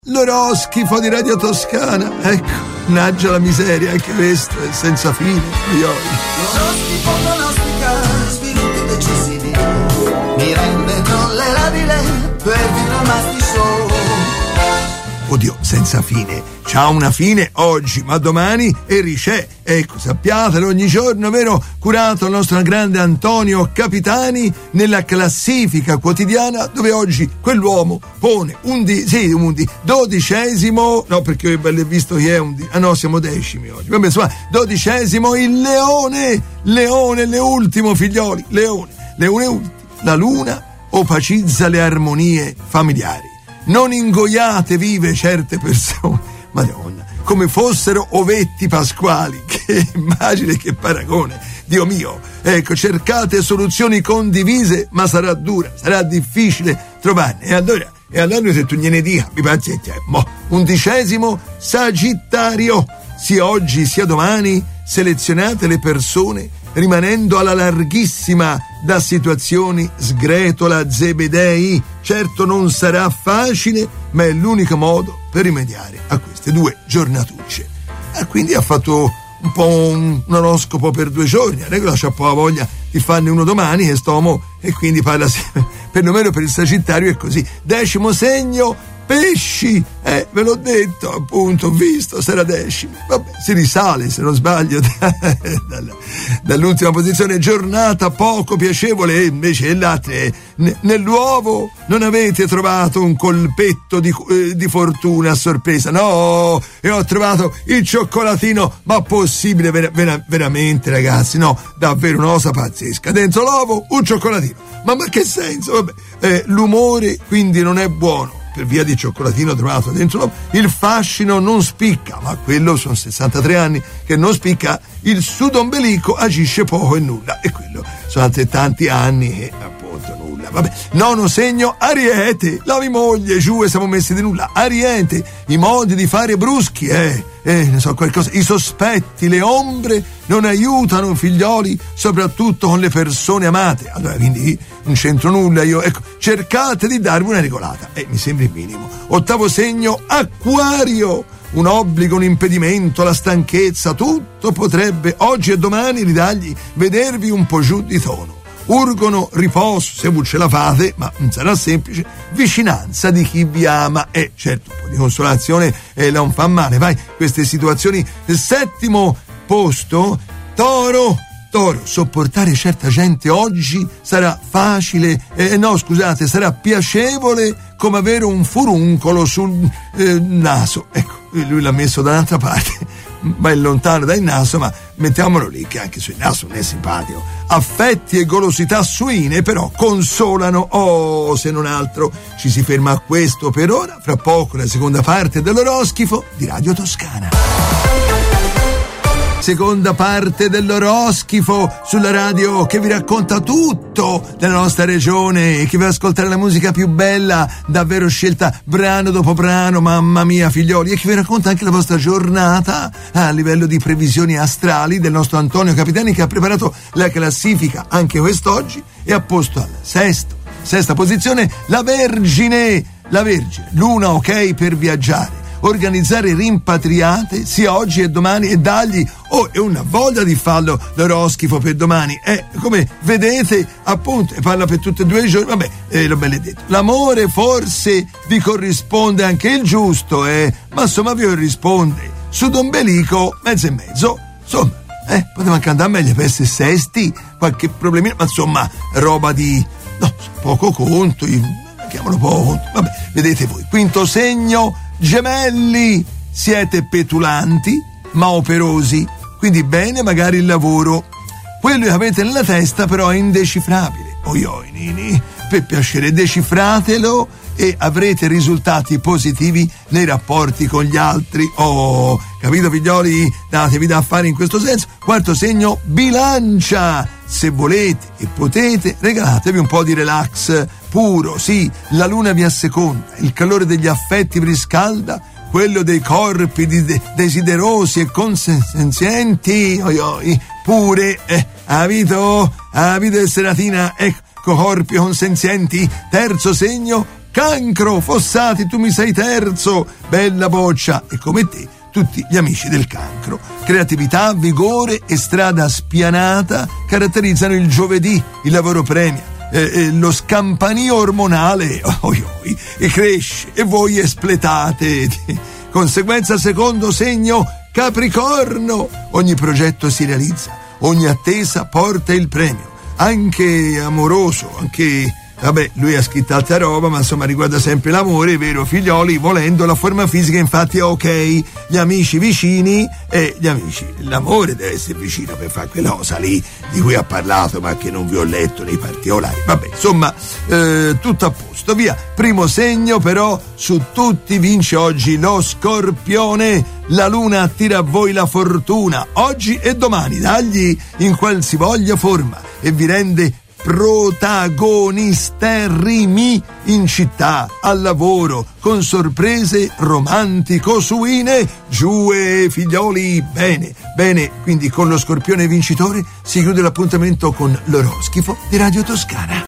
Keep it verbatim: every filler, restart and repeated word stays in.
L'oroscifo di Radio Toscana, ecco, naggia la miseria, anche questo è senza fine. L'oroscifo pronostica sviluppi decisivi, mi rende tollerabile per diplomati show. Oddio, senza fine, c'ha una fine oggi, ma domani e ricè. Ecco, sappiatelo, ogni giorno, vero, curato il nostro grande Antonio Capitani nella classifica quotidiana, dove oggi quell'uomo pone un di, sì, un di, dodicesimo, no, perché ho visto che è un di, ah no, siamo decimi oggi, vabbè, insomma, dodicesimo il leone, leone, le ultimo figlioli, leone, leone ultimo, la luna opacizza le armonie familiari. Non ingoiate vive certe persone, Madonna, come fossero ovetti pasquali. Che immagine, che paragone, Dio mio. Ecco, cercate soluzioni condivise, ma sarà dura, sarà difficile trovarne. E allora, e allora se tu gliene dica, mi pazienza, mo, undicesimo Sagittario, sia oggi sia domani selezionate le persone rimanendo alla larghissima da situazioni sgretola zebedei. Certo non sarà facile, ma è l'unico modo per rimediare a queste due giornatucce. E quindi ha fatto un po' un, un oroscopo per due giorni, la regola c'ha po' la voglia di farne uno domani e stomo, e quindi parla perlomeno per il Sagittario è così. Decimo segno pesci, eh, ve l'ho detto, appunto, ho visto, sarà decimo, vabbè, si risale se non sbaglio dalla, dall'ultima posizione. Giornata poco piacevole, e invece l'altra è n- nell'uovo non avete trovato un colpetto di, eh, di fortuna a sorpresa, no, e ho trovato il cioccolatino, ma possibile, vera, vera, veramente ragazzi, no, davvero una cosa pazzesca, dentro l'uovo un cioccolatino, ma, ma che senso, vabbè, eh, l'umore quindi non è buono per via di cioccolatino trovato dentro l'uovo. Il fascino non spicca, ma quello sono sessantatré anni che non spicca. Il sudombelico agisce poco e nulla, e quello sono altrettanti anni che appunto nulla. Vabbè, nono segno Ariete, lavi moglie giù e siamo messi di nulla. Ariete, i modi di fare bruschi, eh, eh, ne so qualcosa, i sospetti, le ombre non aiutano figlioli, soprattutto con le persone amate. Allora quindi non c'entro nulla io, ecco, cercate di darvi una regolata, e eh, mi sembra il minimo. Ottavo segno Acquario, un obbligo, un impedimento, la stanchezza, tutto potrebbe oggi e domani ridargli, vedervi un po' giù di tono. Urgono riposo, se voi ce la fate, ma non sarà semplice, vicinanza di chi vi ama, e eh, certo un po' di consolazione eh, non fa male, vai, queste situazioni. Settimo posto Toro, Toro, sopportare certa gente oggi sarà facile, eh, no scusate, sarà piacevole come avere un furuncolo sul eh, naso, ecco, lui l'ha messo da un'altra parte, ma è lontano dal naso, ma mettiamolo lì che anche sul naso non è simpatico. Affetti e golosità suine però consolano, oh, se non altro ci si ferma a questo per ora, fra poco la seconda parte dell'oroscifo di Radio Toscana. Seconda parte dell'oroscifo sulla radio che vi racconta tutto della nostra regione e che vi ascoltare la musica più bella, davvero scelta brano dopo brano, mamma mia figlioli, e che vi racconta anche la vostra giornata a livello di previsioni astrali del nostro Antonio Capitani, che ha preparato la classifica anche quest'oggi e ha posto alla sesta, sesta posizione la Vergine, la Vergine, luna ok per viaggiare, organizzare rimpatriate sia oggi e domani, e dargli oh, è una voglia di farlo l'oroscifo per domani, e eh, come vedete appunto, e parla per tutti e due i giorni, vabbè, eh, l'ho benedetto. L'amore forse vi corrisponde anche il giusto, eh, ma insomma vi risponde sudombelico mezzo e mezzo, insomma, eh, poteva anche andare meglio per essere sesti, qualche problemino, ma insomma roba di no, poco conto, chiamalo poco conto, vabbè, vedete voi. Quinto segno Gemelli, siete petulanti ma operosi, quindi bene magari il lavoro, quello che avete nella testa però è indecifrabile. Oi oi nini, per piacere decifratelo e avrete risultati positivi nei rapporti con gli altri. Oh, capito figlioli? Datevi da fare in questo senso. Quarto segno Bilancia, se volete e potete regalatevi un po' di relax puro, sì, la luna vi asseconda, il calore degli affetti vi riscalda, quello dei corpi di de- desiderosi e consenzienti, oi oi, pure, eh, avito, avito e seratina, ecco, corpi consenzienti. Terzo segno Cancro, Fossati, tu mi sei terzo, bella boccia, e come te tutti gli amici del cancro. Creatività, vigore e strada spianata caratterizzano il giovedì, il lavoro premia. Eh, eh, lo scampanio ormonale oi, oi, e cresce e voi espletate. Conseguenza secondo segno Capricorno, ogni progetto si realizza, ogni attesa porta il premio, anche amoroso, anche vabbè, lui ha scritto altra roba, ma insomma riguarda sempre l'amore, vero figlioli? Volendo la forma fisica infatti è ok, gli amici vicini e gli amici, l'amore deve essere vicino per fare quella cosa lì di cui ha parlato ma che non vi ho letto nei particolari. Vabbè, insomma, eh, tutto a posto, via. Primo segno però, su tutti vince oggi lo Scorpione, la luna attira a voi la fortuna, oggi e domani, dagli in qualsivoglia forma e vi rende protagonisterrimi in città, al lavoro, con sorprese romantico-suine. Giù e figlioli, bene, bene, quindi con lo Scorpione vincitore si chiude l'appuntamento con l'oroscifo di Radio Toscana.